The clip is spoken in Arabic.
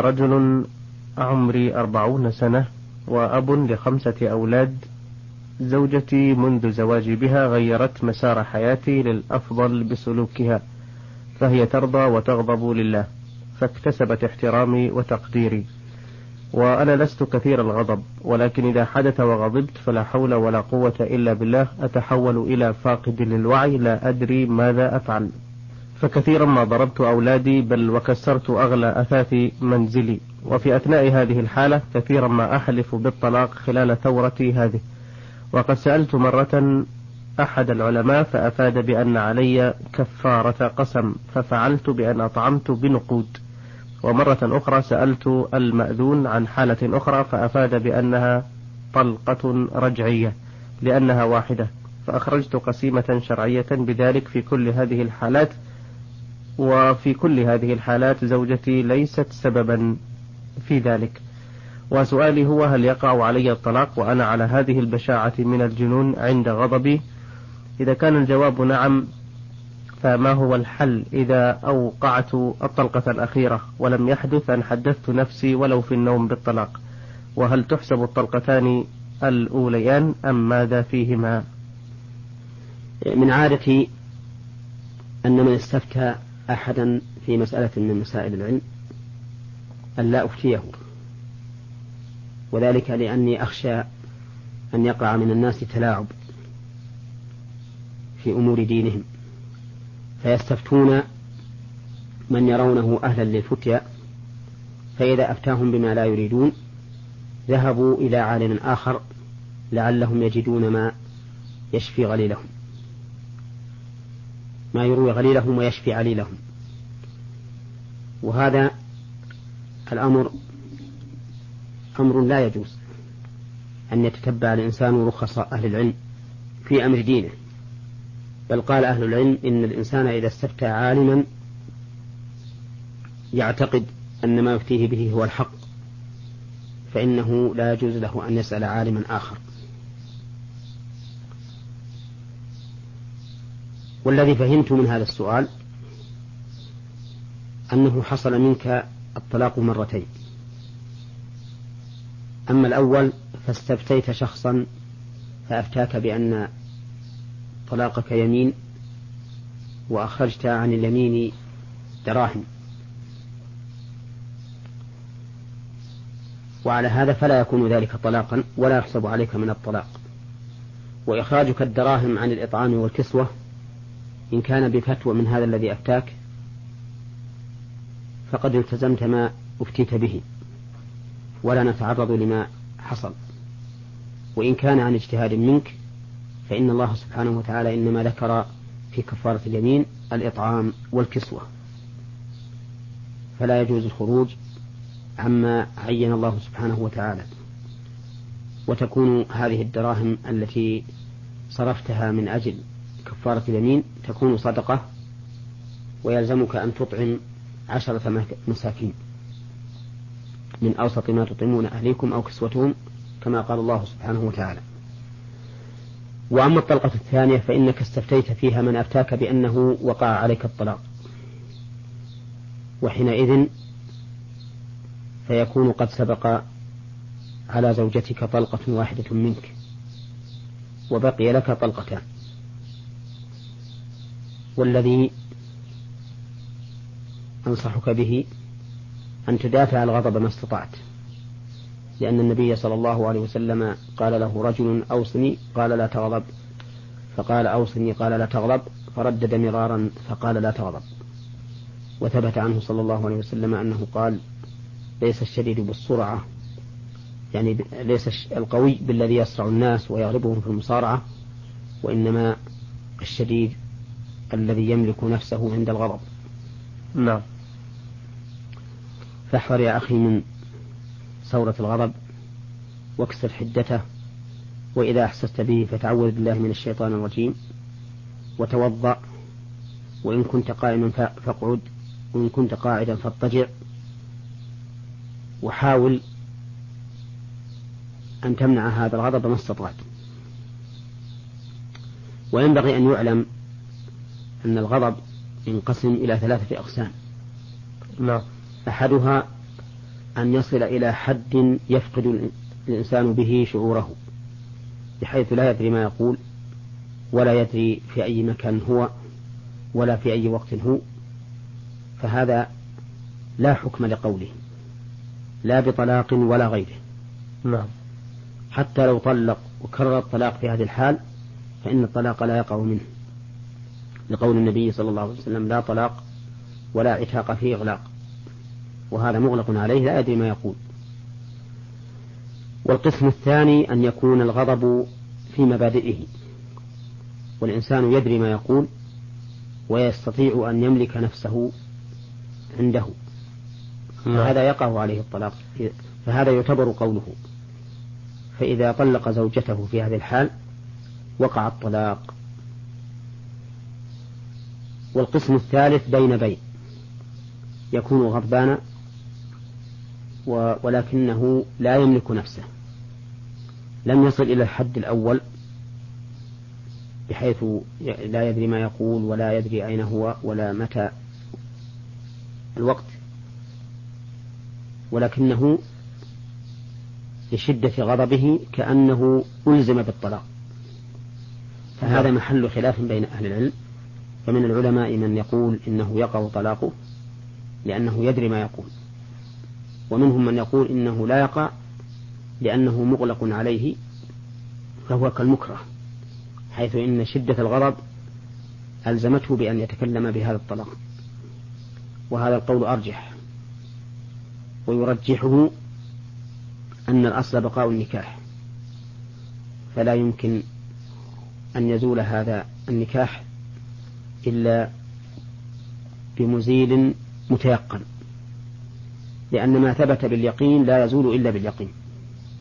رجل عمري 40 سنة وأب ل5 أولاد. زوجتي منذ زواجي بها غيرت مسار حياتي للأفضل بسلوكها، فهي ترضى وتغضب لله، فاكتسبت احترامي وتقديري، وأنا لست كثير الغضب، ولكن إذا حدث وغضبت فلا حول ولا قوة إلا بالله، أتحول إلى فاقد للوعي لا أدري ماذا أفعل، فكثيرا ما ضربت أولادي بل وكسرت أغلى أثاث منزلي، وفي أثناء هذه الحالة كثيرا ما أحلف بالطلاق خلال ثورتي هذه. وقد سألت مرة أحد العلماء فأفاد بأن علي كفارة قسم، ففعلت بأن أطعمت بنقود. ومرة أخرى سألت المأذون عن حالة أخرى فأفاد بأنها طلقة رجعية لأنها واحدة، فأخرجت قسيمة شرعية بذلك في كل هذه الحالات، وفي كل هذه الحالات زوجتي ليست سببا في ذلك. وسؤالي هو: هل يقع علي الطلاق وأنا على هذه البشاعة من الجنون عند غضبي؟ إذا كان الجواب نعم، فما هو الحل إذا أوقعت الطلقة الأخيرة ولم يحدث أن حدثت نفسي ولو في النوم بالطلاق؟ وهل تحسب الطلقتان الأوليان أم ماذا فيهما؟ من عادتي أن من استفتى أحدا في مسألة من مسائل العلم أن لا أفتيه، وذلك لأني أخشى أن يقع من الناس تلاعب في أمور دينهم، فيستفتون من يرونه أهلا للفتيا، فإذا أفتاهم بما لا يريدون ذهبوا إلى عالم آخر لعلهم يجدون ما يشفي غليلهم، ما يروي غليلهم ويشفي عليلهم. وهذا الأمر أمر لا يجوز أن يتتبع الإنسان رخص أهل العلم في أمر دينه، بل قال أهل العلم إن الإنسان إذا استفتى عالما يعتقد أن ما يفتيه به هو الحق فإنه لا يجوز له أن يسأل عالما آخر. والذي فهمت من هذا السؤال أنه حصل منك الطلاق مرتين. أما الأول فاستفتيت شخصا فأفتاك بأن طلاقك يمين وأخرجت عن اليمين دراهم، وعلى هذا فلا يكون ذلك طلاقا ولا يحسب عليك من الطلاق. وإخراجك الدراهم عن الإطعام والكسوة إن كان بفتوى من هذا الذي أفتاك فقد التزمت ما أفتيت به ولا نتعرض لما حصل، وإن كان عن اجتهاد منك فإن الله سبحانه وتعالى إنما ذكر في كفارة اليمين الإطعام والكسوة، فلا يجوز الخروج عما عين الله سبحانه وتعالى. وتكون هذه الدراهم التي صرفتها من أجل كفارة اليمين تكون صدقة، ويلزمك أن تطعم 10 مساكين من أوسط ما تطعمون أهليكم أو كسوتهم كما قال الله سبحانه وتعالى. وأما الطلقة الثانية فإنك استفتيت فيها من أفتاك بأنه وقع عليك الطلاق، وحينئذ فيكون قد سبق على زوجتك طلقة واحدة منك وبقي لك طلقتان. والذي أنصحك به أن تدافع الغضب ما استطعت، لأن النبي صلى الله عليه وسلم قال له رجل أوصني قال لا تغضب، فقال أوصني قال لا تغضب، فردد مرارا فقال لا تغضب. وثبت عنه صلى الله عليه وسلم أنه قال ليس الشديد بالسرعة، يعني ليس القوي بالذي يسرع الناس ويغلبهم في المصارعة، وإنما الشديد الذي يملك نفسه عند الغضب. نعم. فاحذر يا أخي من ثورة الغضب واكسر حدته، وإذا أحسست به فتعوذ بالله من الشيطان الرجيم وتوضأ، وإن كنت قائما فاقعد، وإن كنت قاعدا فاضطجع، وحاول أن تمنع هذا الغضب ما استطعت. وينبغي أن يعلم أن الغضب ينقسم إلى 3 أقسام. لا. أحدها أن يصل إلى حد يفقد الإنسان به شعوره، بحيث لا يدري ما يقول، ولا يدري في أي مكان هو، ولا في أي وقت هو، فهذا لا حكم لقوله، لا بطلاق ولا غيره. نعم. حتى لو طلق وكرر الطلاق في هذه الحال فإن الطلاق لا يقع منه، لقول النبي صلى الله عليه وسلم: لا طلاق ولا عتاق فيه إغلاق، وهذا مغلق عليه لا يدري ما يقول. والقسم الثاني أن يكون الغضب في مبادئه، والإنسان يدري ما يقول ويستطيع أن يملك نفسه عنده، فهذا يقع عليه الطلاق، فهذا يعتبر قوله. فإذا طلق زوجته في هذه الحال وقع الطلاق. والقسم الثالث بين يكون غضبانا ولكنه لا يملك نفسه، لم يصل إلى الحد الأول بحيث لا يدري ما يقول، ولا يدري أين هو، ولا متى الوقت، ولكنه لشدة غضبه كأنه ألزم بالطلاق، فهذا محل خلاف بين أهل العلم. فمن العلماء من يقول إنه يقع طلاقه لأنه يدري ما يقول، ومنهم من يقول إنه لا يقع لأنه مغلق عليه، فهو كالمكره، حيث إن شدة الغضب ألزمته بأن يتكلم بهذا الطلاق. وهذا القول أرجح، ويرجحه أن الأصل بقاء النكاح، فلا يمكن أن يزول هذا النكاح إلا بمزيل متيقن، لأن ما ثبت باليقين لا يزول إلا باليقين.